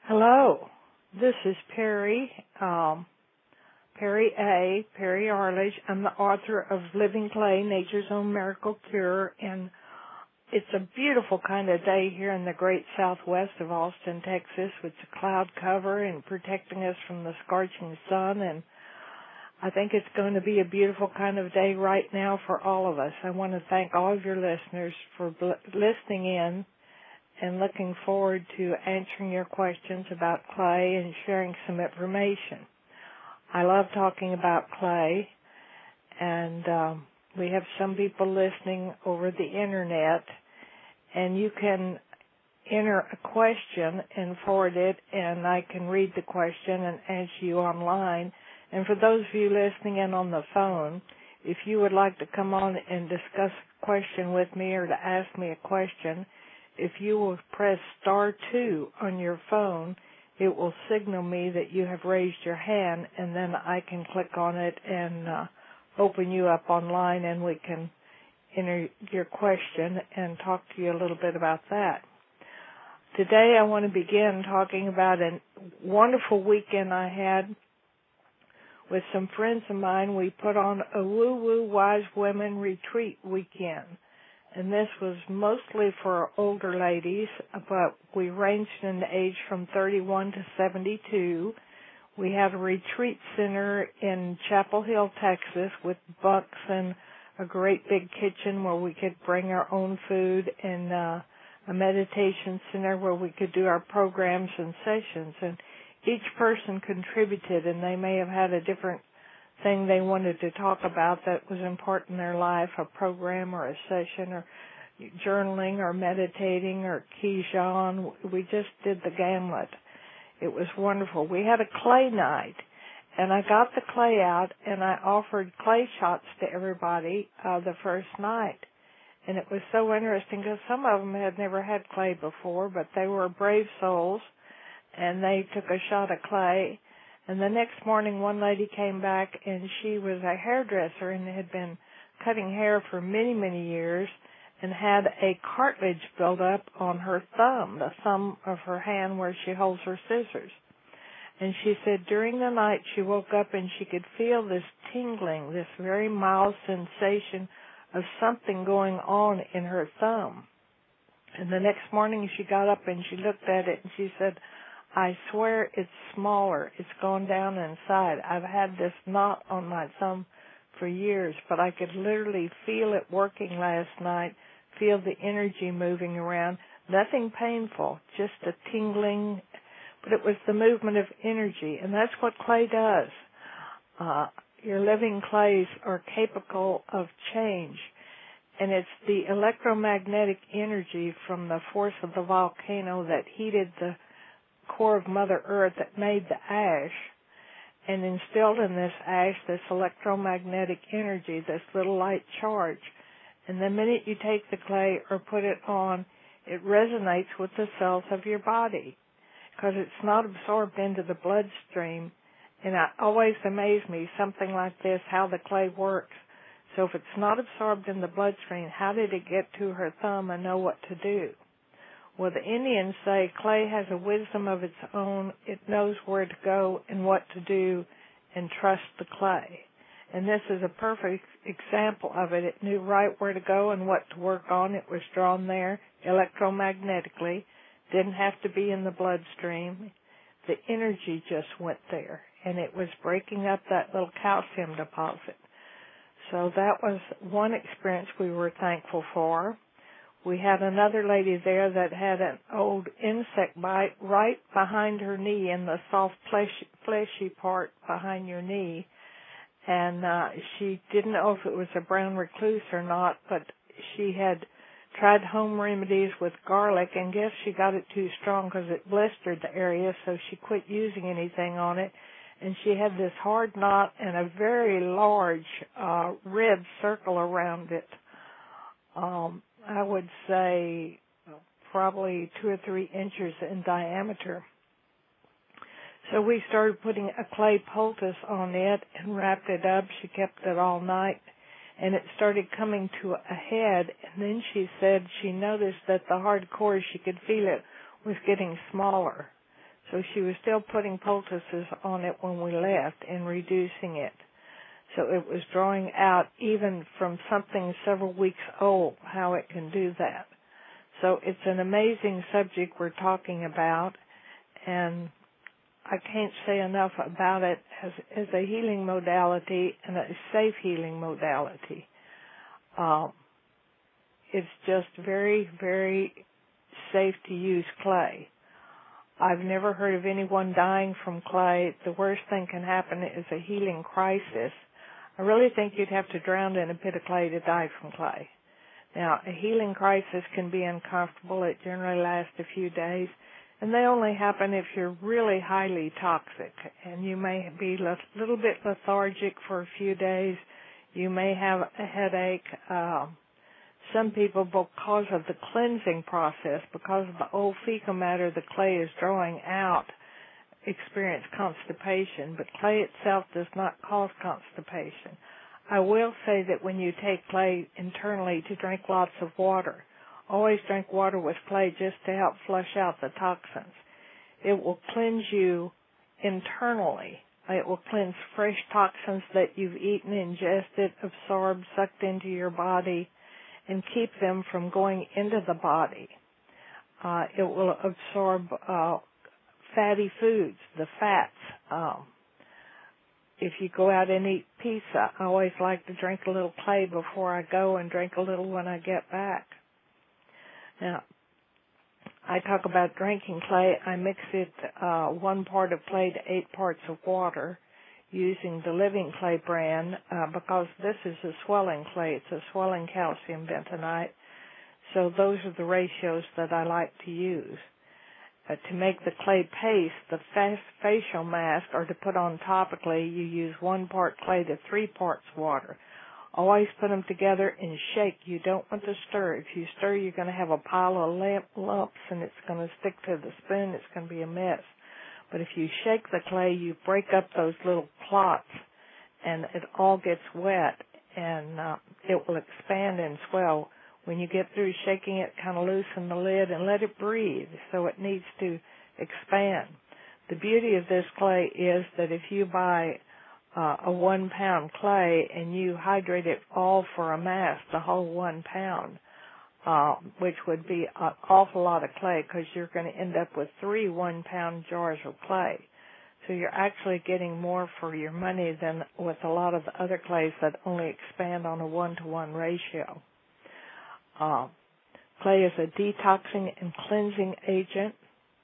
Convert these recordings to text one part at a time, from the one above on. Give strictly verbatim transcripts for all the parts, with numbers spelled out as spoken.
Hello, this is Perry, um, Perry A., Perry Arledge. I'm the author of Living Clay, Nature's Own Miracle Cure, and it's a beautiful kind of day here in the great southwest of Austin, Texas, with the cloud cover and protecting us from the scorching sun, and I think it's going to be a beautiful kind of day right now for all of us. I want to thank all of your listeners for bl- listening in and looking forward to answering your questions about clay and sharing some information. I love talking about clay, and um, we have some people listening over the internet, and you can enter a question and forward it, and I can read the question and answer you online. And for those of you listening in on the phone, if you would like to come on and discuss a question with me or to ask me a question, if you will press star two on your phone, it will signal me that you have raised your hand, and then I can click on it and uh, open you up online, and we can enter your question and talk to you a little bit about that. Today I want to begin talking about a wonderful weekend I had with some friends of mine. We put on a Woo Woo Wise Women Retreat weekend. And this was mostly for older ladies, but we ranged in the age from thirty-one to seventy-two. We had a retreat center in Chapel Hill, Texas, with bunks and a great big kitchen where we could bring our own food, and uh, a meditation center where we could do our programs and sessions. And each person contributed, and they may have had a different thing they wanted to talk about that was important in their life, a program or a session or journaling or meditating or Qijan. We just did the gamut. It was wonderful. We had a clay night, and I got the clay out, and I offered clay shots to everybody uh, the first night. And it was so interesting because some of them had never had clay before, but they were brave souls, and they took a shot of clay. And the next morning, one lady came back, and she was a hairdresser and had been cutting hair for many, many years and had a cartilage build up on her thumb, the thumb of her hand where she holds her scissors. And she said during the night she woke up and she could feel this tingling, this very mild sensation of something going on in her thumb. And the next morning she got up and she looked at it and she said, I swear it's smaller. It's gone down inside. I've had this knot on my thumb for years, but I could literally feel it working last night, feel the energy moving around. Nothing painful, just a tingling, but it was the movement of energy, and that's what clay does. Uh, your living clays are capable of change, and it's the electromagnetic energy from the force of the volcano that heated the core of Mother Earth that made the ash and instilled in this ash this electromagnetic energy, this little light charge. And the minute you take the clay or put it on, it resonates with the cells of your body because it's not absorbed into the bloodstream. And it always amazed me, something like this, how the clay works. So if it's not absorbed in the bloodstream, how did it get to her thumb and know what to do? Well, the Indians say clay has a wisdom of its own. It knows where to go and what to do and trust the clay. And this is a perfect example of it. It knew right where to go and what to work on. It was drawn there electromagnetically. Didn't have to be in the bloodstream. The energy just went there, and it was breaking up that little calcium deposit. So that was one experience we were thankful for. We had another lady there that had an old insect bite right behind her knee in the soft fleshy, fleshy part behind your knee. And uh, she didn't know if it was a brown recluse or not, but she had tried home remedies with garlic, and guess she got it too strong because it blistered the area, so she quit using anything on it. And she had this hard knot and a very large uh, red circle around it. Um, I would say probably two or three inches in diameter. So we started putting a clay poultice on it and wrapped it up. She kept it all night, and it started coming to a head. And then she said she noticed that the hard core, she could feel it, was getting smaller. So she was still putting poultices on it when we left and reducing it. So it was drawing out even from something several weeks old how it can do that. So it's an amazing subject we're talking about, and I can't say enough about it as, as a healing modality and a safe healing modality. Um, it's just very, very safe to use clay. I've never heard of anyone dying from clay. The worst thing can happen is a healing crisis. I really think you'd have to drown in a pit of clay to die from clay. Now, a healing crisis can be uncomfortable. It generally lasts a few days, and they only happen if you're really highly toxic, and you may be a little bit lethargic for a few days. You may have a headache. Uh, some people, because of the cleansing process, because of the old fecal matter the clay is drawing out, experience constipation, but clay itself does not cause constipation. I will say that when you take clay internally to drink lots of water, always drink water with clay just to help flush out the toxins. It will cleanse you internally. It will cleanse fresh toxins that you've eaten, ingested, absorbed, sucked into your body, and keep them from going into the body. Uh, it will absorb uh, fatty foods, the fats. Um, if you go out and eat pizza, I always like to drink a little clay before I go and drink a little when I get back. Now, I talk about drinking clay. I mix it uh, one part of clay to eight parts of water using the Living Clay brand uh, because this is a swelling clay. It's a swelling calcium bentonite. So those are the ratios that I like to use. Uh, to make the clay paste, the fast facial mask, or to put on topically, you use one part clay to three parts water. Always put them together and shake. You don't want to stir. If you stir, you're going to have a pile of lamp lumps, and it's going to stick to the spoon. It's going to be a mess. But if you shake the clay, you break up those little clots, and it all gets wet, and uh, it will expand and swell. When you get through shaking it, kind of loosen the lid and let it breathe, so it needs to expand. The beauty of this clay is that if you buy uh, a one-pound clay and you hydrate it all for a mass, the whole one pound, uh, which would be an awful lot of clay because you're going to end up with three one-pound jars of clay. So you're actually getting more for your money than with a lot of the other clays that only expand on a one-to-one ratio. Uh, clay is a detoxing and cleansing agent.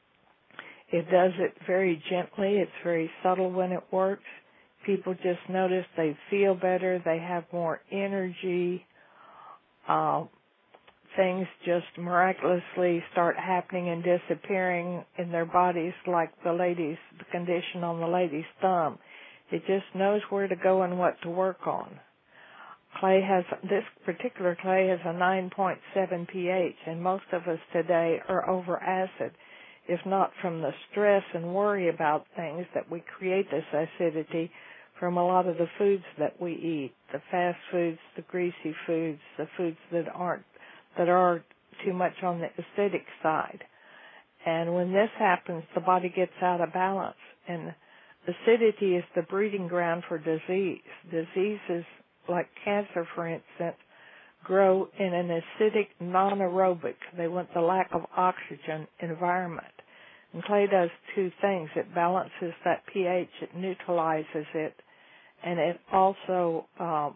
It does it very gently. It's very subtle when it works. People just notice they feel better. They have more energy. Uh, things just miraculously start happening and disappearing in their bodies, like the lady's, the condition on the lady's thumb. It just knows where to go and what to work on. Clay has, this particular clay has a nine point seven pH, and most of us today are over acid, if not from the stress and worry about things that we create this acidity from a lot of the foods that we eat, the fast foods, the greasy foods, the foods that aren't, that are too much on the acidic side. And when this happens, the body gets out of balance, and acidity is the breeding ground for disease. Diseases like cancer, for instance, grow in an acidic, non-aerobic, they want the lack of oxygen environment. And clay does two things. It balances that pH, it neutralizes it, and it also um,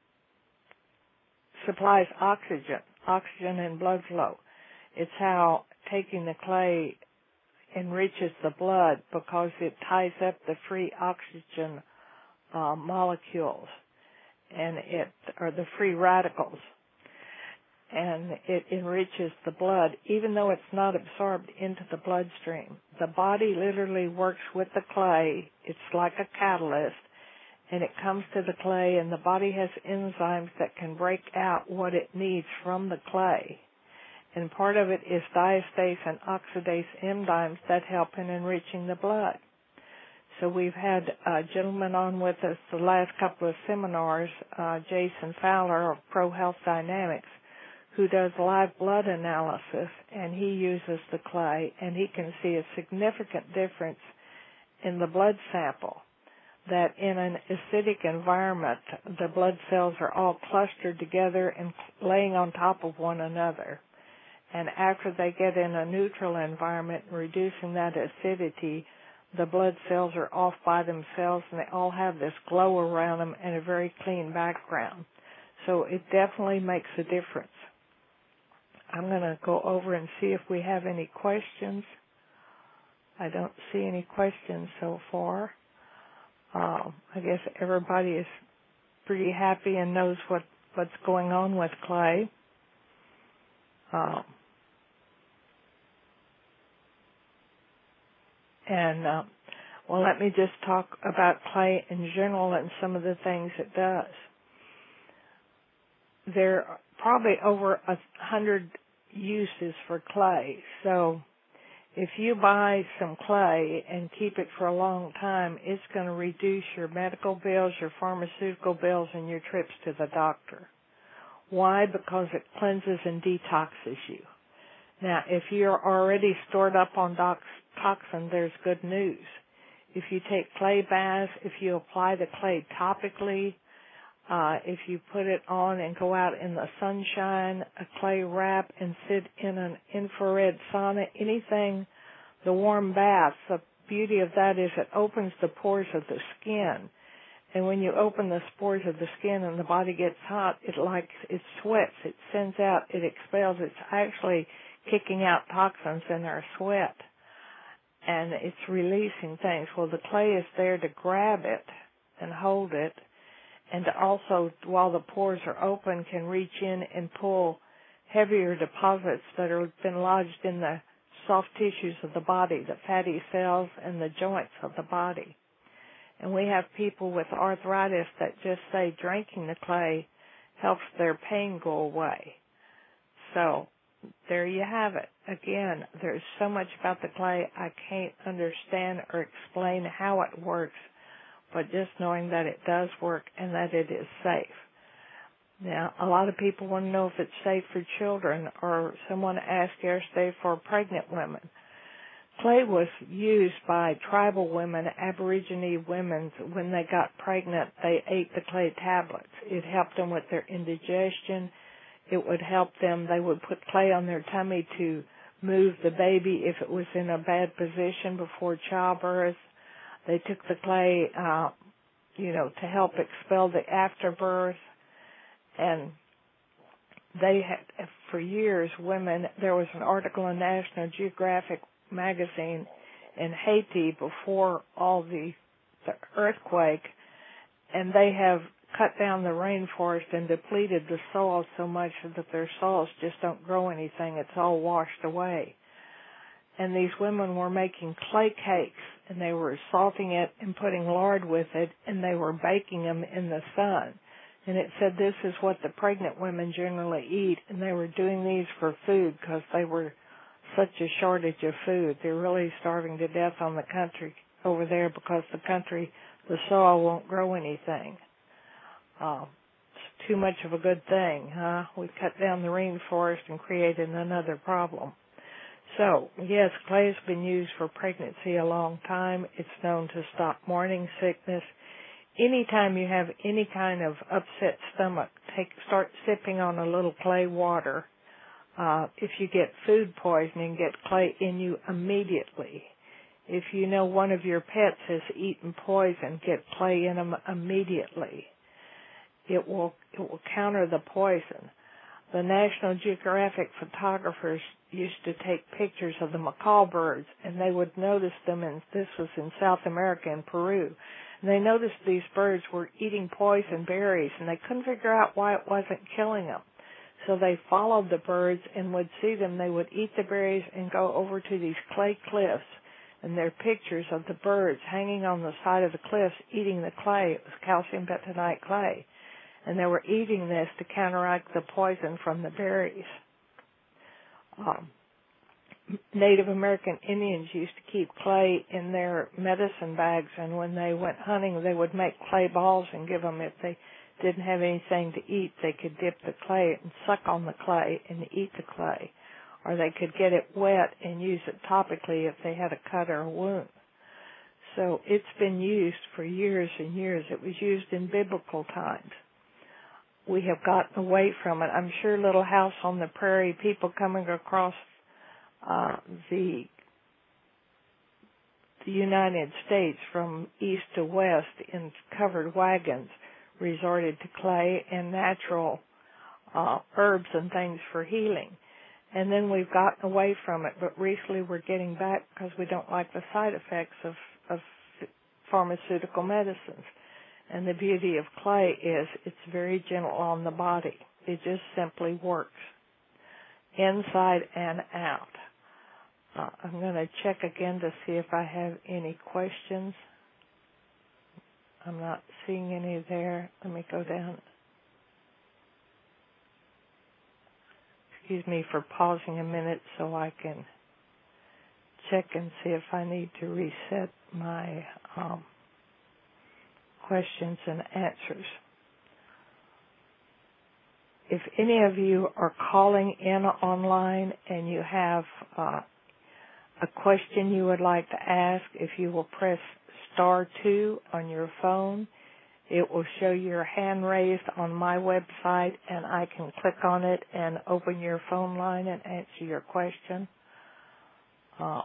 supplies oxygen, oxygen and blood flow. It's how taking the clay enriches the blood because it ties up the free oxygen uh, molecules. And it, or the free radicals, and it enriches the blood, even though it's not absorbed into the bloodstream. The body literally works with the clay. It's like a catalyst, and it comes to the clay, and the body has enzymes that can break out what it needs from the clay. And part of it is diastase and oxidase enzymes that help in enriching the blood. So we've had a gentleman on with us the last couple of seminars, uh, Jason Fowler of Pro Health Dynamics, who does live blood analysis, and he uses the clay, and he can see a significant difference in the blood sample, that in an acidic environment, the blood cells are all clustered together and laying on top of one another. And after they get in a neutral environment, reducing that acidity, the blood cells are off by themselves, and they all have this glow around them and a very clean background. So it definitely makes a difference. I'm going to go over and see if we have any questions. I don't see any questions so far. Um, I guess everybody is pretty happy and knows what, what's going on with clay. Um, and, uh, well, let me just talk about clay in general and some of the things it does. There are probably over a hundred uses for clay. So if you buy some clay and keep it for a long time, it's going to reduce your medical bills, your pharmaceutical bills, and your trips to the doctor. Why? Because it cleanses and detoxes you. Now, if you're already stored up on dox- toxin, there's good news. If you take clay baths, if you apply the clay topically, uh, if you put it on and go out in the sunshine, a clay wrap, and sit in an infrared sauna, anything, the warm baths, the beauty of that is it opens the pores of the skin. And when you open the pores of the skin and the body gets hot, it like it sweats, it sends out, it expels. It's actually kicking out toxins in our sweat, and it's releasing things. Well, the clay is there to grab it and hold it, and to also, while the pores are open, can reach in and pull heavier deposits that have been lodged in the soft tissues of the body, the fatty cells and the joints of the body. And we have people with arthritis that just say drinking the clay helps their pain go away. So there you have it. Again, there's so much about the clay I can't understand or explain how it works, but just knowing that it does work and that it is safe. Now, a lot of people want to know if it's safe for children, or someone asked yesterday for pregnant women. Clay was used by tribal women, Aborigine women, when they got pregnant, they ate the clay tablets. It helped them with their indigestion. It would help them. They would put clay on their tummy to move the baby if it was in a bad position before childbirth. They took the clay, uh, you know, to help expel the afterbirth. And they had, for years, women, there was an article in National Geographic magazine in Haiti before all the, the earthquake, and they have cut down the rainforest and depleted the soil so much that their soils just don't grow anything. It's all washed away. And these women were making clay cakes, and they were salting it and putting lard with it, and they were baking them in the sun. And it said this is what the pregnant women generally eat, and they were doing these for food because they were such a shortage of food. They're really starving to death on the country over there because the country, the soil won't grow anything. Uh, it's too much of a good thing, huh? We cut down the rainforest and created another problem. So, yes, clay has been used for pregnancy a long time. It's known to stop morning sickness. Anytime you have any kind of upset stomach, take start sipping on a little clay water. Uh, if you get food poisoning, get clay in you immediately. If you know one of your pets has eaten poison, get clay in them immediately. It will it will counter the poison. The National Geographic photographers used to take pictures of the macaw birds, and they would notice them, and this was in South America and Peru. And they noticed these birds were eating poison berries, and they couldn't figure out why it wasn't killing them. So they followed the birds and would see them. They would eat the berries and go over to these clay cliffs, and there are pictures of the birds hanging on the side of the cliffs eating the clay. It was calcium bentonite clay. And they were eating this to counteract the poison from the berries. Um, Native American Indians used to keep clay in their medicine bags, and when they went hunting, they would make clay balls and give them if they didn't have anything to eat, they could dip the clay and suck on the clay and eat the clay. Or they could get it wet and use it topically if they had a cut or a wound. So it's been used for years and years. It was used in biblical times. We have gotten away from it. I'm sure Little House on the Prairie, people coming across uh, the the United States from east to west in covered wagons resorted to clay and natural uh, herbs and things for healing. And then we've gotten away from it, but recently we're getting back because we don't like the side effects of, of pharmaceutical medicines. And the beauty of clay is it's very gentle on the body. It just simply works inside and out. Uh, I'm going to check again to see if I have any questions. I'm not seeing any there. Let me go down. Excuse me for pausing a minute so I can check and see if I need to reset my um, questions and answers. If any of you are calling in online and you have uh, a question you would like to ask, if you will press star two on your phone, it will show your hand raised on my website, and I can click on it and open your phone line and answer your question. Um,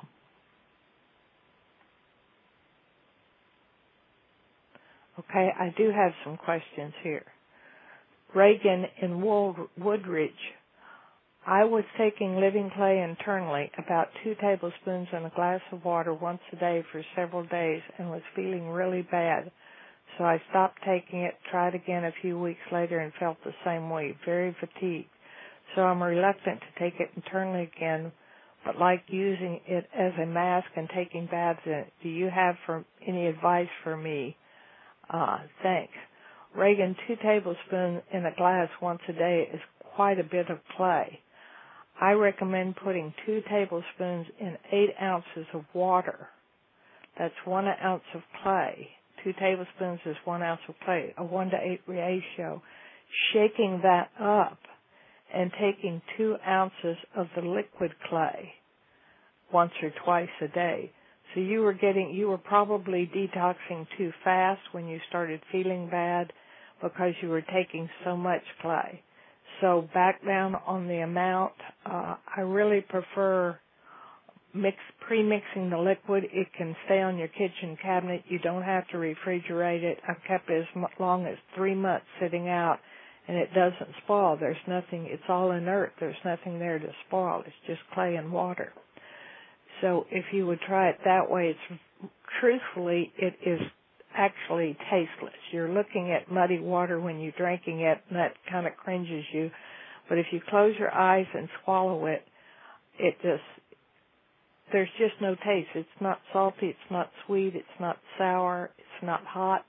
okay, I do have some questions here. Reagan in Woodridge. I was taking living clay internally, about two tablespoons in a glass of water once a day for several days, and was feeling really bad. So I stopped taking it, tried again a few weeks later, and felt the same way, very fatigued. So I'm reluctant to take it internally again, but like using it as a mask and taking baths in it. Do you have for, any advice for me? Uh, thanks. Reagan, two tablespoons in a glass once a day is quite a bit of clay. I recommend putting two tablespoons in eight ounces of water. That's one ounce of clay. Two tablespoons is one ounce of clay, a one to eight ratio. Shaking that up and taking two ounces of the liquid clay once or twice a day. So you were getting, you were probably detoxing too fast when you started feeling bad because you were taking so much clay. So back down on the amount. Uh, I really prefer mix pre-mixing the liquid. It can stay on your kitchen cabinet. You don't have to refrigerate it. I've kept it as long as three months sitting out, and it doesn't spoil. There's nothing. It's all inert. There's nothing there to spoil. It's just clay and water. So if you would try it that way, it's truthfully, it is actually tasteless. You're looking at muddy water when you're drinking it, and that kind of cringes you. But if you close your eyes and swallow it, it just, there's just no taste. It's not salty, it's not sweet, it's not sour, it's not hot.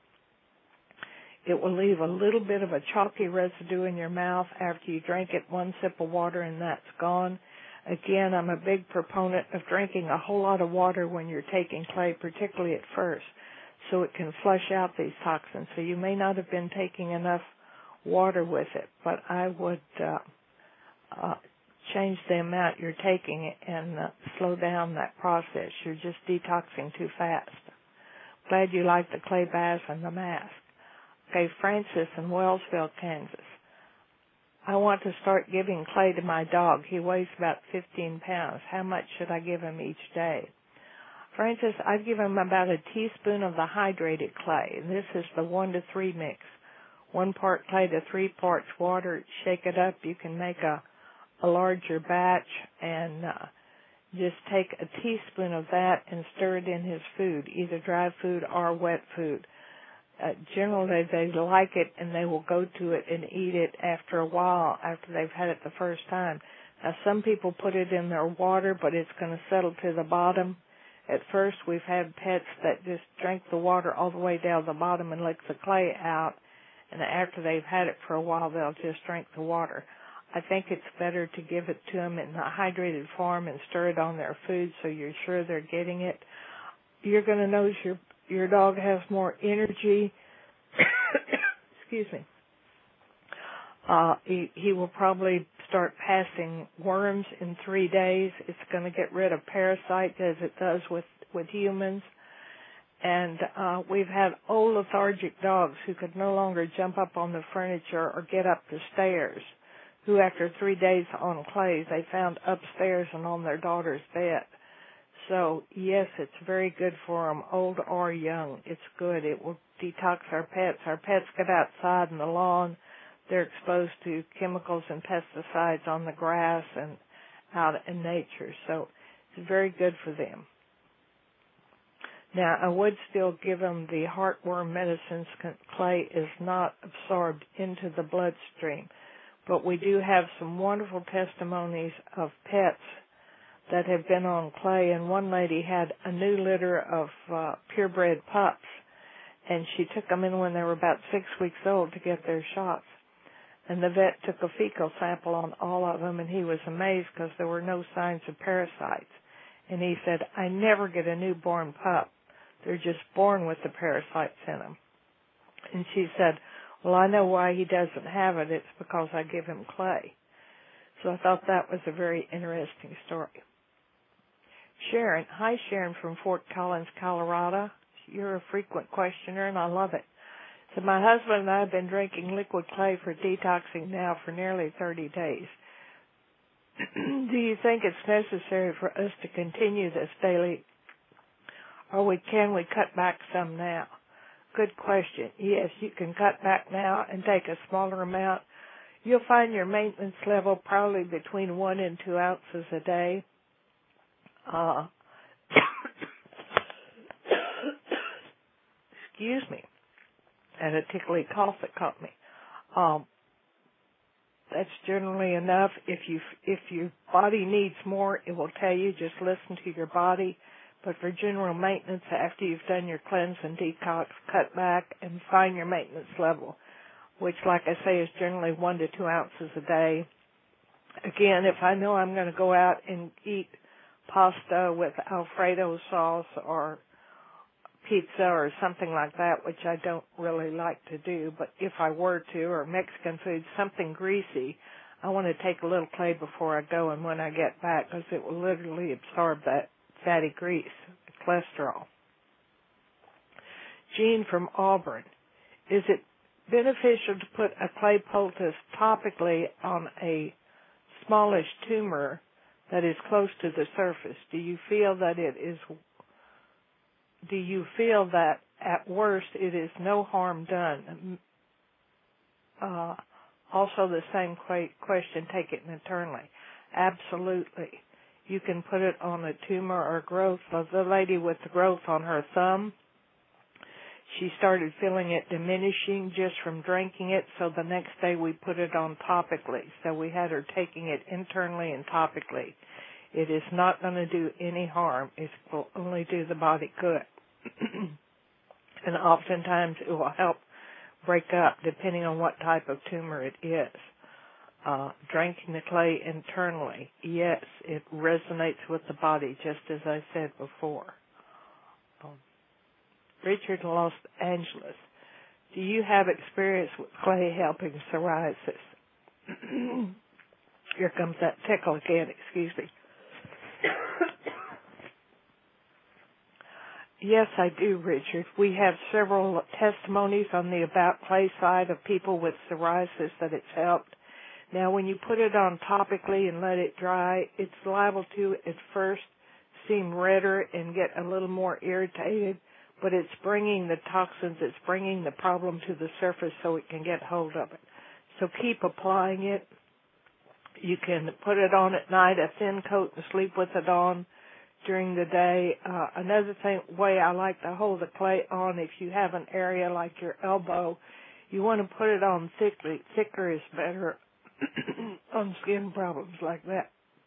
It will leave a little bit of a chalky residue in your mouth after you drink it, one sip of water, and that's gone. Again, I'm a big proponent of drinking a whole lot of water when you're taking clay, particularly at first, so it can flush out these toxins. So you may not have been taking enough water with it, but I would uh, uh, change the amount you're taking and uh, slow down that process. You're just detoxing too fast. Glad you like the clay baths and the mask. Okay, Francis in Wellsville, Kansas. I want to start giving clay to my dog. He weighs about fifteen pounds. How much should I give him each day? Francis, I give him about a teaspoon of the hydrated clay, and this is the one to three mix. One part clay to three parts water. Shake it up. You can make a, a larger batch and uh, just take a teaspoon of that and stir it in his food, either dry food or wet food. Uh, generally, they like it and they will go to it and eat it after a while, after they've had it the first time. Now, some people put it in their water, but it's going to settle to the bottom. At first, we've had pets that just drink the water all the way down the bottom and lick the clay out, and after they've had it for a while, they'll just drink the water. I think it's better to give it to them in a hydrated form and stir it on their food so you're sure they're getting it. You're going to notice your your dog has more energy, excuse me, Uh, he, he will probably start passing worms in three days. It's going to get rid of parasites as it does with, with humans. And uh, we've had old lethargic dogs who could no longer jump up on the furniture or get up the stairs, who after three days on clay, they found upstairs and on their daughter's bed. So, yes, it's very good for them, old or young. It's good. It will detox our pets. Our pets get outside in the lawn. They're exposed to chemicals and pesticides on the grass and out in nature. So it's very good for them. Now, I would still give them the heartworm medicines. Clay is not absorbed into the bloodstream. But we do have some wonderful testimonies of pets that have been on clay. And one lady had a new litter of uh, purebred pups, and she took them in when they were about six weeks old to get their shots. And the vet took a fecal sample on all of them, and he was amazed because there were no signs of parasites. And he said, I never get a newborn pup. They're just born with the parasites in them. And she said, well, I know why he doesn't have it. It's because I give him clay. So I thought that was a very interesting story. Sharon, hi Sharon from Fort Collins, Colorado. You're a frequent questioner, and I love it. So my husband and I have been drinking liquid clay for detoxing now for nearly thirty days. Do you think it's necessary for us to continue this daily, or we, can we cut back some now? Good question. Yes, you can cut back now and take a smaller amount. You'll find your maintenance level probably between one and two ounces a day. Uh, excuse me. I had a tickly cough that caught me. Um, that's generally enough. If you if your body needs more, it will tell you. Just listen to your body. But for general maintenance, after you've done your cleanse and detox, cut back and find your maintenance level, which, like I say, is generally one to two ounces a day. Again, if I know I'm going to go out and eat pasta with Alfredo sauce or pizza or something like that, which I don't really like to do, but if I were to, or Mexican food, something greasy, I want to take a little clay before I go and when I get back, because it will literally absorb that fatty grease, cholesterol. Jean from Auburn, is it beneficial to put a clay poultice topically on a smallish tumor that is close to the surface? Do you feel that it is Do you feel that at worst it is no harm done? Uh, also the same question, take it internally. Absolutely. You can put it on a tumor or growth. The lady with the growth on her thumb, she started feeling it diminishing just from drinking it, so the next day we put it on topically. So we had her taking it internally and topically. It is not going to do any harm. It will only do the body good. And oftentimes it will help break up depending on what type of tumor it is. Uh, drinking the clay internally, yes, it resonates with the body, just as I said before. Um, Richard in Los Angeles, do you have experience with clay helping psoriasis? Here comes that tickle again, excuse me. Yes, I do, Richard. We have several testimonies on the About Clay side of people with psoriasis that it's helped. Now, when you put it on topically and let it dry, it's liable to, at first, seem redder and get a little more irritated, but it's bringing the toxins, it's bringing the problem to the surface so it can get hold of it. So keep applying it. You can put it on at night, a thin coat, and sleep with it on during the day. Uh, another thing, way I like to hold the clay on, if you have an area like your elbow, you want to put it on thickly. Thicker is better on skin problems like that.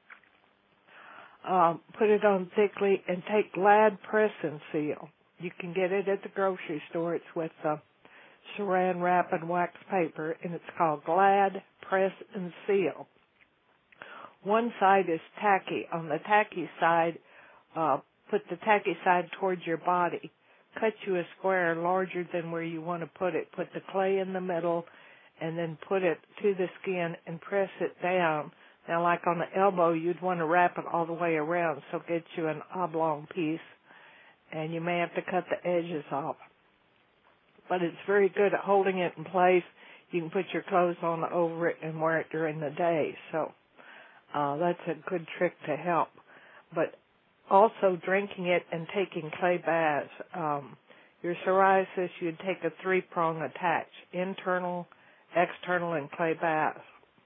Um, put it on thickly and take Glad Press and Seal. You can get it at the grocery store. It's with uh, saran wrap and wax paper, and it's called Glad Press and Seal. One side is tacky. On the tacky side, uh, put the tacky side towards your body. Cut you a square larger than where you want to put it. Put the clay in the middle and then put it to the skin and press it down. Now, like on the elbow, you'd want to wrap it all the way around, so get you an oblong piece, and you may have to cut the edges off. But it's very good at holding it in place. You can put your clothes on over it and wear it during the day. So uh, that's a good trick to help. But also drinking it and taking clay baths. Um, your psoriasis, you'd take a three-prong attach, internal, external, and clay baths.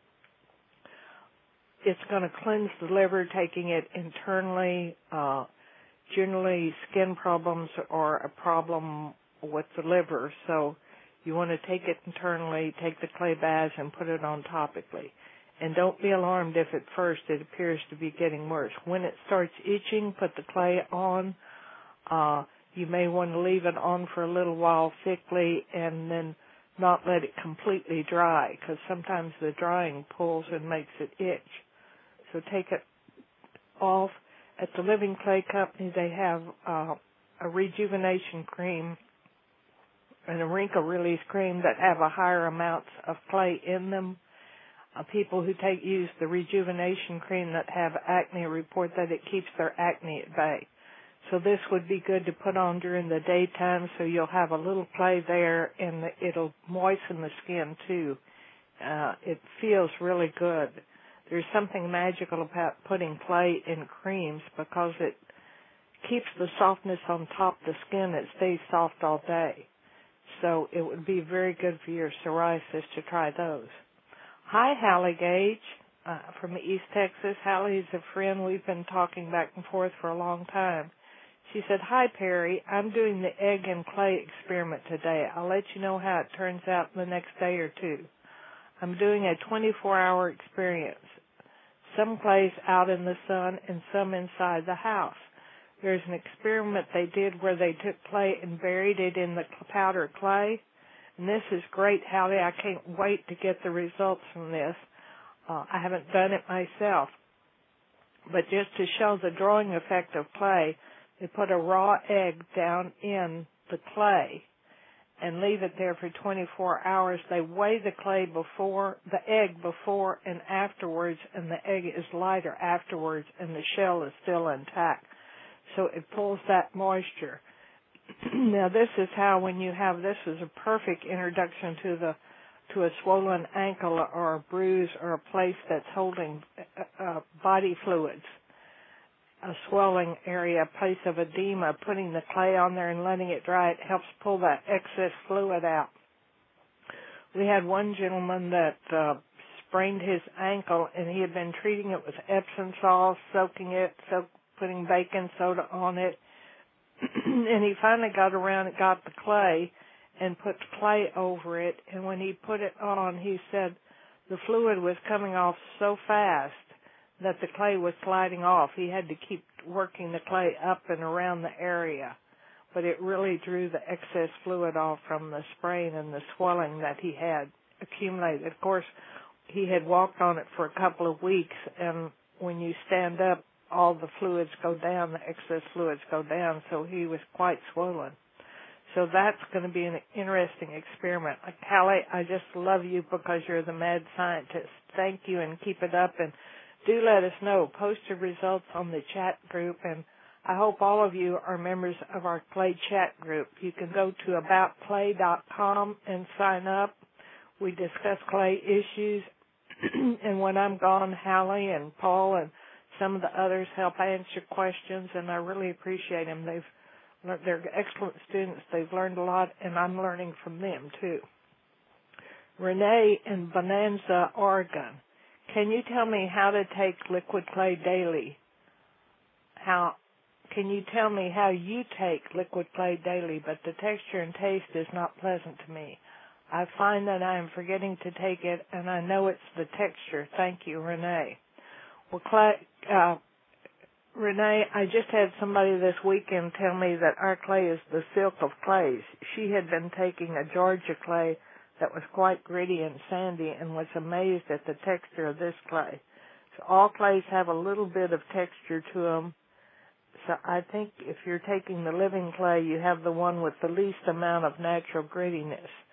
It's going to cleanse the liver, taking it internally. Uh, generally, skin problems are a problem with the liver, so you want to take it internally, take the clay baths, and put it on topically. And don't be alarmed if at first it appears to be getting worse. When it starts itching, put the clay on. Uh, you may want to leave it on for a little while thickly and then not let it completely dry, because sometimes the drying pulls and makes it itch. So take it off. At the Living Clay Company, they have uh, a rejuvenation cream and a wrinkle release cream that have a higher amounts of clay in them. Uh, people who take use the rejuvenation cream that have acne report that it keeps their acne at bay. So this would be good to put on during the daytime, so you'll have a little clay there, and it'll moisten the skin too. Uh, it feels really good. There's something magical about putting clay in creams because it keeps the softness on top of the skin. It stays soft all day. So it would be very good for your psoriasis to try those. Hi, Hallie Gage uh, from East Texas. Hallie is a friend. We've been talking back and forth for a long time. She said, hi, Perry. I'm doing the egg and clay experiment today. I'll let you know how it turns out the next day or two. I'm doing a twenty-four hour experience. Some clays out in the sun and some inside the house. There's an experiment they did where they took clay and buried it in the powdered clay. And this is great, Hallie. I can't wait to get the results from this. Uh, I haven't done it myself. But just to show the drawing effect of clay, they put a raw egg down in the clay and leave it there for twenty-four hours. They weigh the clay before, the egg before and afterwards, and the egg is lighter afterwards, and the shell is still intact. So it pulls that moisture. Now this is how, when you have, this is a perfect introduction to the to a swollen ankle or a bruise or a place that's holding uh, uh, body fluids, a swelling area, a place of edema. Putting the clay on there and letting it dry, it helps pull that excess fluid out. We had one gentleman that uh, sprained his ankle, and he had been treating it with Epsom salt, soaking it, so putting baking soda on it, and he finally got around and got the clay and put clay over it, and when he put it on, he said the fluid was coming off so fast that the clay was sliding off. He had to keep working the clay up and around the area, but it really drew the excess fluid off from the sprain and the swelling that he had accumulated. Of course, he had walked on it for a couple of weeks, and when you stand up, all the fluids go down, the excess fluids go down, so he was quite swollen. So that's going to be an interesting experiment. Like, Hallie, I just love you because you're the mad scientist. Thank you, and keep it up, and do let us know. Post your results on the chat group, and I hope all of you are members of our Clay chat group. You can go to about clay dot com and sign up. We discuss clay issues, and when I'm gone, Hallie and Paul and some of the others help answer questions, and I really appreciate them. They've learned, they're excellent students. They've learned a lot, and I'm learning from them, too. Renee in Bonanza, Oregon. Can you tell me how to take liquid clay daily? How can you tell me how you take liquid clay daily, but the texture and taste is not pleasant to me? I find that I am forgetting to take it, and I know it's the texture. Thank you, Renee. Well, clay, uh, Renee, I just had somebody this weekend tell me that our clay is the silk of clays. She had been taking a Georgia clay that was quite gritty and sandy and was amazed at the texture of this clay. So all clays have a little bit of texture to them. So I think if you're taking the living clay, you have the one with the least amount of natural grittiness.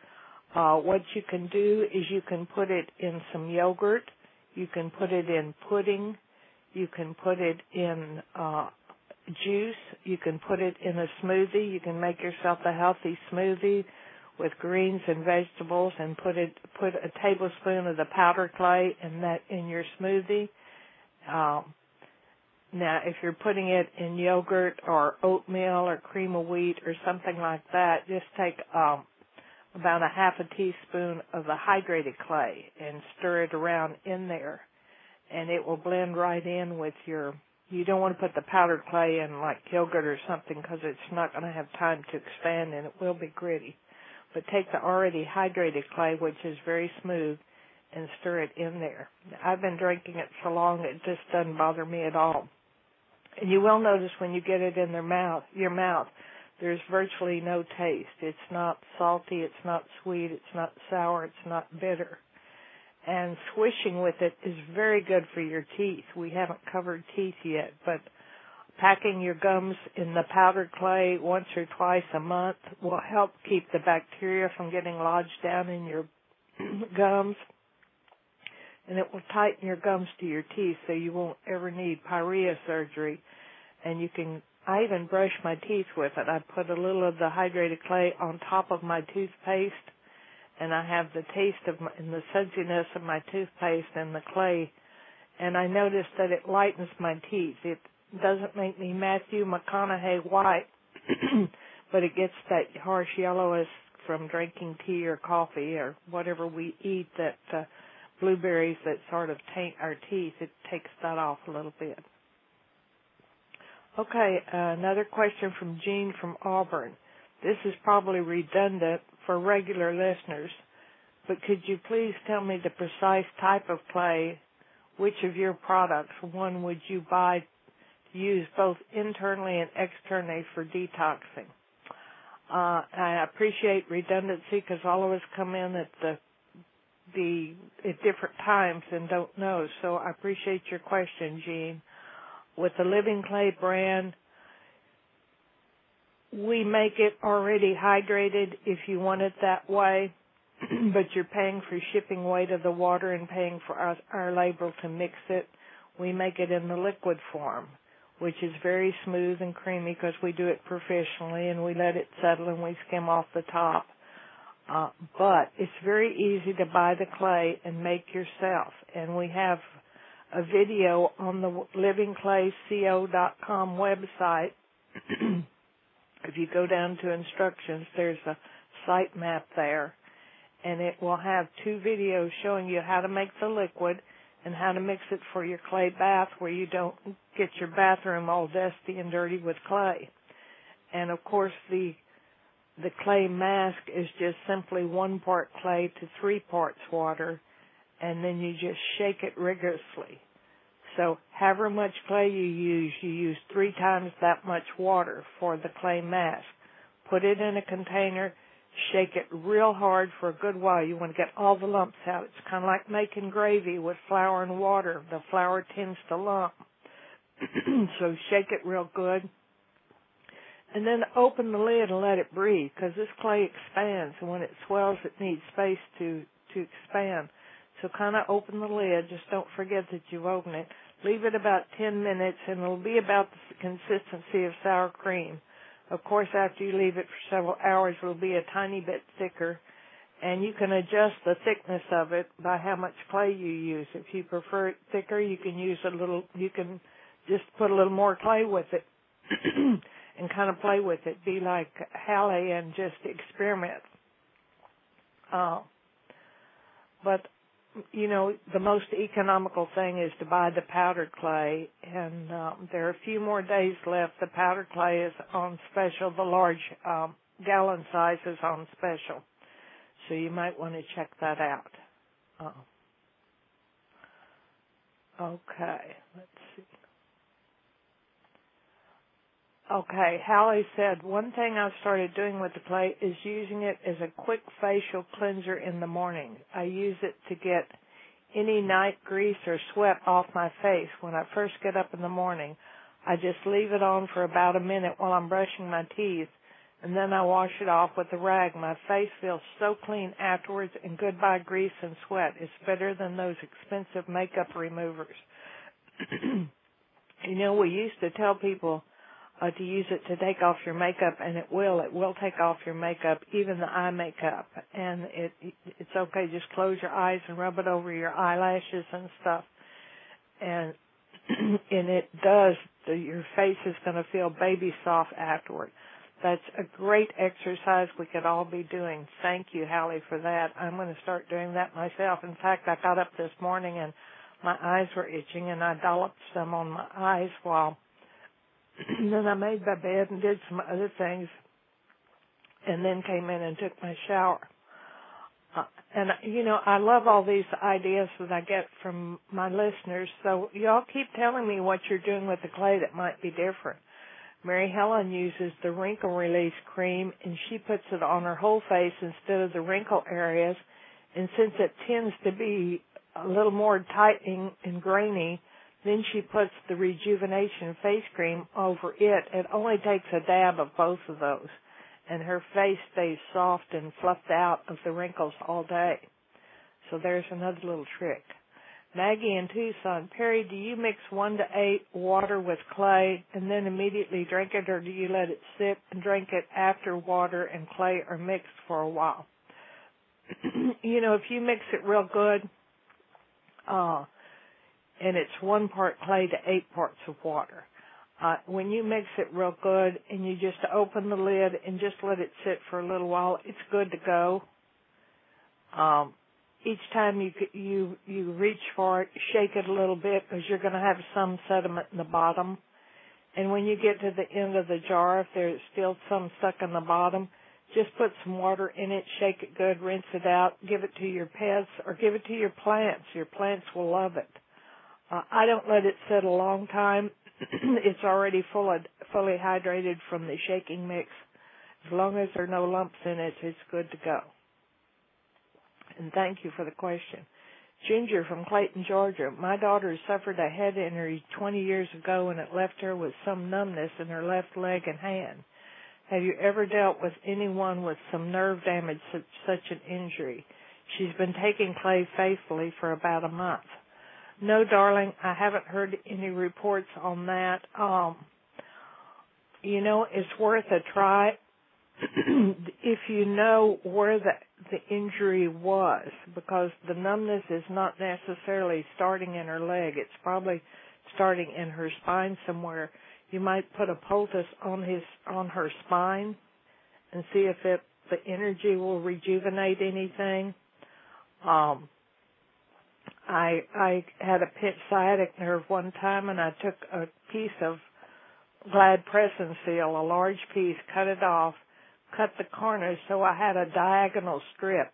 Uh, what you can do is you can put it in some yogurt. You can put it in pudding. You can put it in uh, juice. You can put it in a smoothie. You can make yourself a healthy smoothie with greens and vegetables, and put it put a tablespoon of the powdered clay in that in your smoothie. Um, now, if you're putting it in yogurt or oatmeal or cream of wheat or something like that, just take um, about a half a teaspoon of the hydrated clay and stir it around in there, and it will blend right in with your. You don't want to put the powdered clay in like yogurt or something because it's not going to have time to expand and it will be gritty. But take the already hydrated clay, which is very smooth, and stir it in there. I've been drinking it so long it just doesn't bother me at all. And you will notice when you get it in their mouth, your mouth, there's virtually no taste. It's not salty, it's not sweet, it's not sour, it's not bitter. And swishing with it is very good for your teeth. We haven't covered teeth yet, but packing your gums in the powdered clay once or twice a month will help keep the bacteria from getting lodged down in your gums, and it will tighten your gums to your teeth so you won't ever need pyorrhea surgery. And you can, I even brush my teeth with it. I put a little of the hydrated clay on top of my toothpaste, and I have the taste of my, and the suddiness of my toothpaste and the clay, and I noticed that it lightens my teeth. It doesn't make me Matthew McConaughey white, but it gets that harsh yellowness from drinking tea or coffee or whatever we eat, that uh, blueberries that sort of taint our teeth. It takes that off a little bit. Okay, uh, another question from Jean from Auburn. This is probably redundant for regular listeners, but could you please tell me the precise type of clay? Which of your products, one, would you buy to use both internally and externally for detoxing? Uh, I appreciate redundancy because all of us come in at the the at different times and don't know. So I appreciate your question, Jean. With the Living Clay brand, we make it already hydrated if you want it that way, but you're paying for shipping weight of the water and paying for our, our labor to mix it. We make it in the liquid form, which is very smooth and creamy because we do it professionally and we let it settle and we skim off the top. Uh, but it's very easy to buy the clay and make yourself. And we have a video on the living clay co dot com website. If you go down to instructions, there's a site map there, and it will have two videos showing you how to make the liquid and how to mix it for your clay bath where you don't get your bathroom all dusty and dirty with clay. And, of course, the the clay mask is just simply one part clay to three parts water, and then you just shake it rigorously. So however much clay you use, you use three times that much water for the clay mask. Put it in a container, shake it real hard for a good while. You want to get all the lumps out. It's kind of like making gravy with flour and water. The flour tends to lump. So shake it real good. And then open the lid and let it breathe, because this clay expands, and when it swells, it needs space to, to expand. So kind of open the lid. Just don't forget that you've opened it. Leave it about ten minutes, and it'll be about the consistency of sour cream. Of course, after you leave it for several hours, it'll be a tiny bit thicker, and you can adjust the thickness of it by how much clay you use. If you prefer it thicker, you can use a little. You can just put a little more clay with it and kind of play with it. Be like Hallie and just experiment. Uh, but you know, the most economical thing is to buy the powdered clay, and um, there are a few more days left. The powdered clay is on special. The large um, gallon size is on special, so you might want to check that out. Uh, okay, let's see. Okay, Hallie said, one thing I've started doing with the clay is using it as a quick facial cleanser in the morning. I use it to get any night grease or sweat off my face. When I first get up in the morning, I just leave it on for about a minute while I'm brushing my teeth. and then I wash it off with a rag. My face feels so clean afterwards, and goodbye grease and sweat. It's better than those expensive makeup removers. You know, we used to tell people uh, to use it to take off your makeup, and it will. It will take off your makeup, even the eye makeup. And it it's okay. Just close your eyes and rub it over your eyelashes and stuff. And and it does. Your face is going to feel baby soft afterward. That's a great exercise we could all be doing. Thank you, Hallie, for that. I'm going to start doing that myself. In fact, I got up this morning and my eyes were itching, and I dolloped some on my eyes while then I made my bed and did some other things, and then came in and took my shower. Uh, and, you know, I love all these ideas that I get from my listeners, so y'all keep telling me what you're doing with the clay that might be different. Mary Helen uses the wrinkle release cream, and she puts it on her whole face instead of the wrinkle areas, and since it tends to be a little more tight and, and grainy, then she puts the rejuvenation face cream over it. It only takes a dab of both of those, and her face stays soft and fluffed out of the wrinkles all day. So there's another little trick. Maggie in Tucson, Perry, do you mix one to eight water with clay and then immediately drink it, or do you let it sit and drink it after water and clay are mixed for a while? You know, if you mix it real good, uh, and it's one part clay to eight parts of water. Uh, when you mix it real good and you just open the lid and just let it sit for a little while, it's good to go. Um, each time you you you reach for it, shake it a little bit because you're going to have some sediment in the bottom. And when you get to the end of the jar, if there's still some stuck in the bottom, just put some water in it, shake it good, rinse it out, give it to your pets or give it to your plants. Your plants will love it. Uh, I don't let it sit a long time. It's already full of, fully hydrated from the shaking mix. As long as there are no lumps in it, it's good to go. And thank you for the question. Ginger from Clayton, Georgia. My daughter suffered a head injury twenty years ago, and it left her with some numbness in her left leg and hand. Have you ever dealt with anyone with some nerve damage, such, such an injury? She's been taking clay faithfully for about a month. No, darling, I haven't heard any reports on that. Um, you know, it's worth a try if you know where the, the injury was, because the numbness is not necessarily starting in her leg. It's probably starting in her spine somewhere. You might put a poultice on his on her spine and see if it the energy will rejuvenate anything. Um, I I had a pinched sciatic nerve one time, and I took a piece of Glad Presence Seal, a large piece, cut it off, cut the corners so I had a diagonal strip.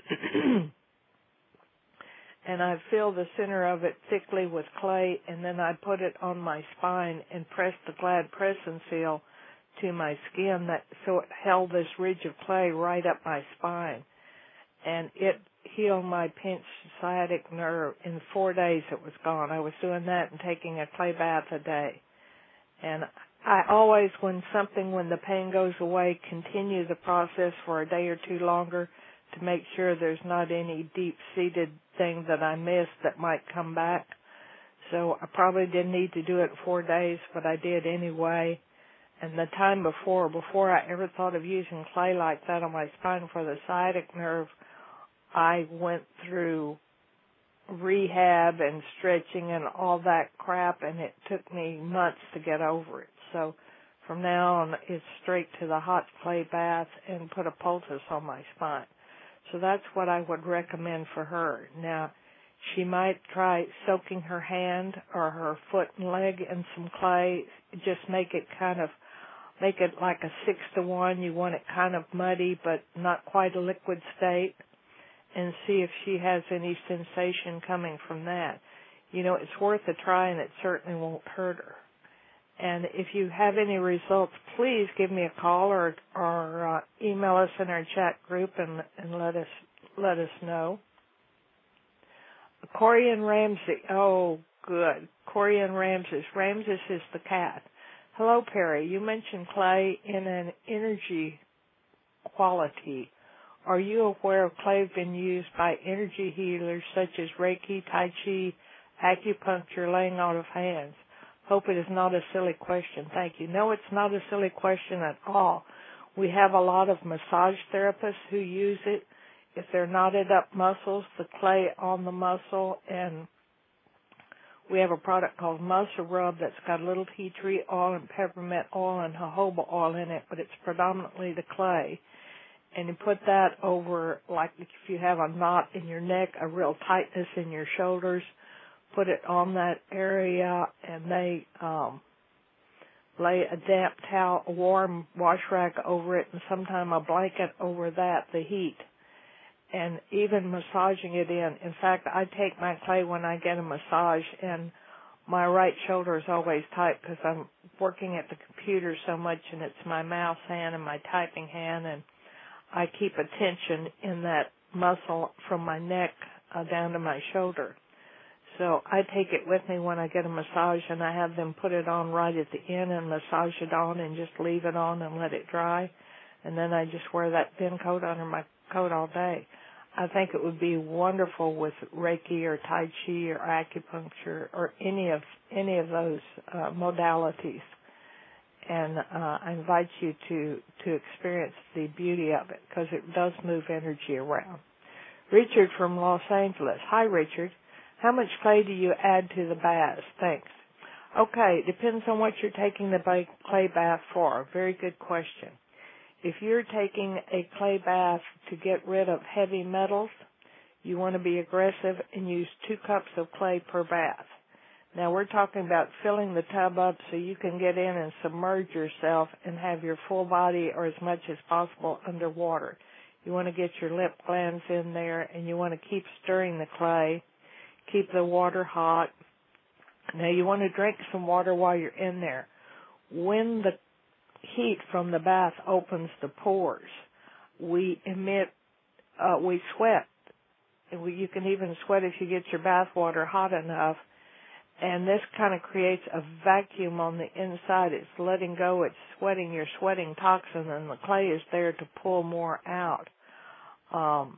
And I filled the center of it thickly with clay, and then I put it on my spine and pressed the Glad Presence Seal to my skin, that so it held this ridge of clay right up my spine. And it healed my pinched sciatic nerve. In four days it was gone. I was doing that and taking a clay bath a day. And I always, when something, when the pain goes away, continue the process for a day or two longer to make sure there's not any deep-seated thing that I missed that might come back. So I probably didn't need to do it four days, but I did anyway. And the time before, before I ever thought of using clay like that on my spine for the sciatic nerve, I went through rehab and stretching and all that crap, and it took me months to get over it. So from now on, it's straight to the hot clay bath and put a poultice on my spine. So that's what I would recommend for her. Now, she might try soaking her hand or her foot and leg in some clay. Just make it kind of, make it like a six to one. You want it kind of muddy, but not quite a liquid state, and see if she has any sensation coming from that. You know, it's worth a try, and it certainly won't hurt her. And if you have any results, please give me a call or or uh, email us in our chat group and and let us let us know. Corey and Ramsey. Oh, good. Corey and Ramses. Ramses is the cat. Hello, Perry. You mentioned clay in an energy quality. Are you aware of clay being used by energy healers such as Reiki, Tai Chi, acupuncture, laying on of hands? Hope it is not a silly question. Thank you. No, it's not a silly question at all. We have a lot of massage therapists who use it. If they're knotted up muscles, the clay on the muscle, and we have a product called Muscle Rub that's got a little tea tree oil and peppermint oil and jojoba oil in it, but it's predominantly the clay. And you put that over, like if you have a knot in your neck, a real tightness in your shoulders, put it on that area, and they um, lay a damp towel, a warm wash rag over it, and sometimes a blanket over that, the heat, and even massaging it in. In fact, I take my clay when I get a massage, and my right shoulder is always tight because I'm working at the computer so much, and it's my mouse hand and my typing hand, and I keep a tension in that muscle from my neck uh, down to my shoulder. So I take it with me when I get a massage, and I have them put it on right at the end and massage it on and just leave it on and let it dry. And then I just wear that thin coat under my coat all day. I think it would be wonderful with Reiki or Tai Chi or acupuncture or any of any of those uh, modalities. And uh, I invite you to, to experience the beauty of it because it does move energy around. Richard from Los Angeles. Hi, Richard. How much clay do you add to the baths? Thanks. Okay, it depends on what you're taking the clay bath for. Very good question. If you're taking a clay bath to get rid of heavy metals, you want to be aggressive and use two cups of clay per bath. Now, we're talking about filling the tub up so you can get in and submerge yourself and have your full body or as much as possible underwater. You want to get your lip glands in there, and you want to keep stirring the clay, keep the water hot. Now, you want to drink some water while you're in there. When the heat from the bath opens the pores, we emit, uh, we sweat. We, you can even sweat if you get your bath water hot enough. And this kind of creates a vacuum on the inside. It's letting go. It's sweating. You're sweating toxin, and the clay is there to pull more out. Um,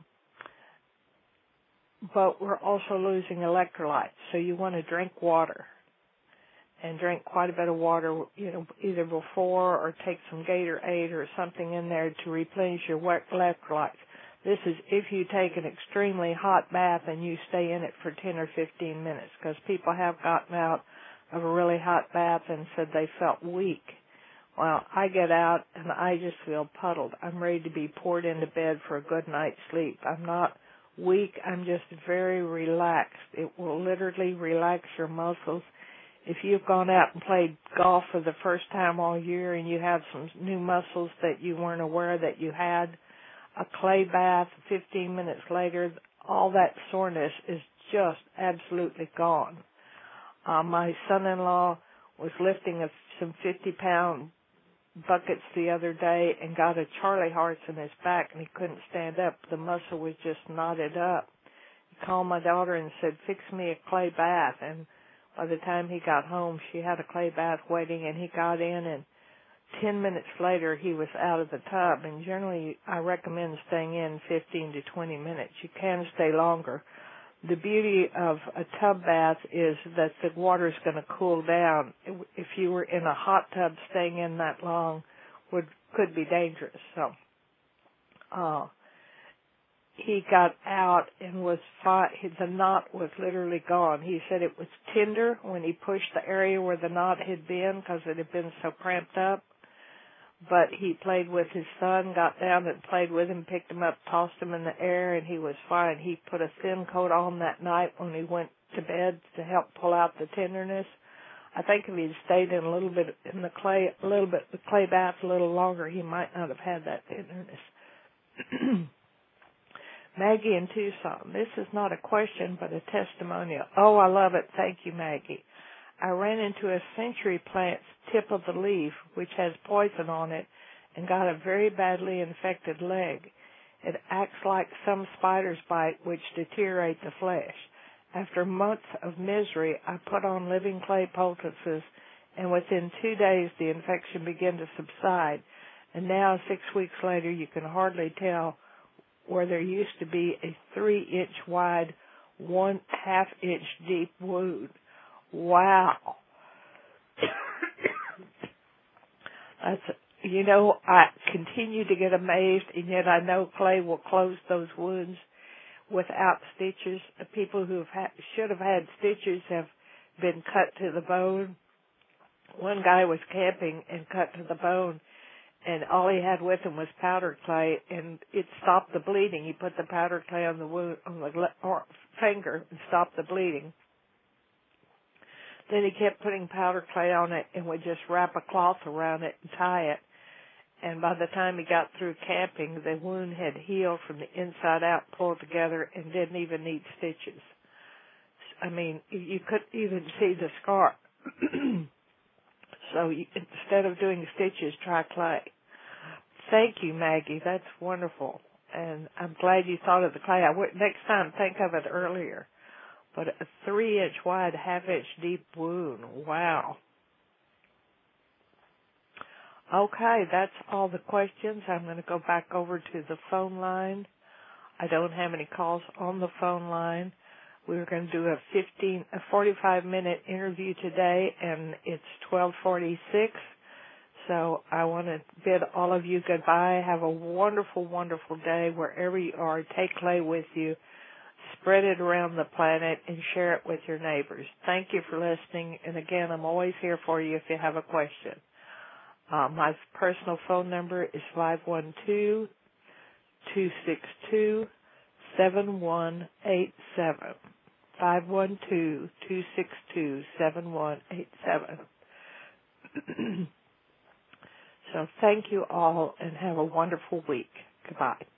but we're also losing electrolytes, so you want to drink water and drink quite a bit of water, you know, either before or take some Gatorade or something in there to replenish your electrolytes. This is if you take an extremely hot bath and you stay in it for ten or fifteen minutes, because people have gotten out of a really hot bath and said they felt weak. Well, I get out and I just feel puddled. I'm ready to be poured into bed for a good night's sleep. I'm not weak. I'm just very relaxed. It will literally relax your muscles. If you've gone out and played golf for the first time all year and you have some new muscles that you weren't aware that you had, a clay bath, fifteen minutes later, all that soreness is just absolutely gone. Uh, my son-in-law was lifting a, some fifty-pound buckets the other day and got a Charlie horse in his back, and he couldn't stand up. The muscle was just knotted up. He called my daughter and said, fix me a clay bath. And by the time he got home, she had a clay bath waiting, and he got in, and ten minutes later, he was out of the tub, and generally I recommend staying in fifteen to twenty minutes. You can stay longer. The beauty of a tub bath is that the water is going to cool down. If you were in a hot tub, staying in that long would could be dangerous. So uh, he got out and was fine. The knot was literally gone. He said it was tender when he pushed the area where the knot had been because it had been so cramped up. But he played with his son, got down and played with him, picked him up, tossed him in the air, and he was fine. He put a thin coat on that night when he went to bed to help pull out the tenderness. I think if he'd stayed in a little bit in the clay, a little bit the clay bath a little longer, he might not have had that tenderness. Maggie in Tucson. This is not a question, but a testimonial. Oh, I love it. Thank you, Maggie. I ran into a century plant's tip of the leaf, which has poison on it, and got a very badly infected leg. It acts like some spider's bite, which deteriorate the flesh. After months of misery, I put on living clay poultices and within two days the infection began to subside. And now, six weeks later, you can hardly tell where there used to be a three-inch wide, one-half-inch deep wound. Wow. That's, you know, I continue to get amazed, and yet I know clay will close those wounds without stitches. The people who have had, should have had stitches have been cut to the bone. One guy was camping and cut to the bone, and all he had with him was powder clay, and it stopped the bleeding. He put the powder clay on the wound, on the or finger and stopped the bleeding. Then he kept putting powder clay on it and would just wrap a cloth around it and tie it. And by the time he got through camping, the wound had healed from the inside out, pulled together, and didn't even need stitches. I mean, you couldn't even see the scar. So you, instead of doing stitches, try clay. Thank you, Maggie. That's wonderful. And I'm glad you thought of the clay. I would, next time, think of it earlier. But a three-inch wide, half-inch deep wound. Wow. Okay, that's all the questions. I'm going to go back over to the phone line. I don't have any calls on the phone line. We were going to do a fifteen, a forty-five minute interview today, and it's twelve forty-six. So I want to bid all of you goodbye. Have a wonderful, wonderful day wherever you are. Take clay with you. Spread it around the planet and share it with your neighbors. Thank you for listening. And again, I'm always here for you if you have a question. Uh, my personal phone number is five one two, two six two, seven one eight seven. five one two, two six two, seven one eight seven. So thank you all and have a wonderful week. Goodbye.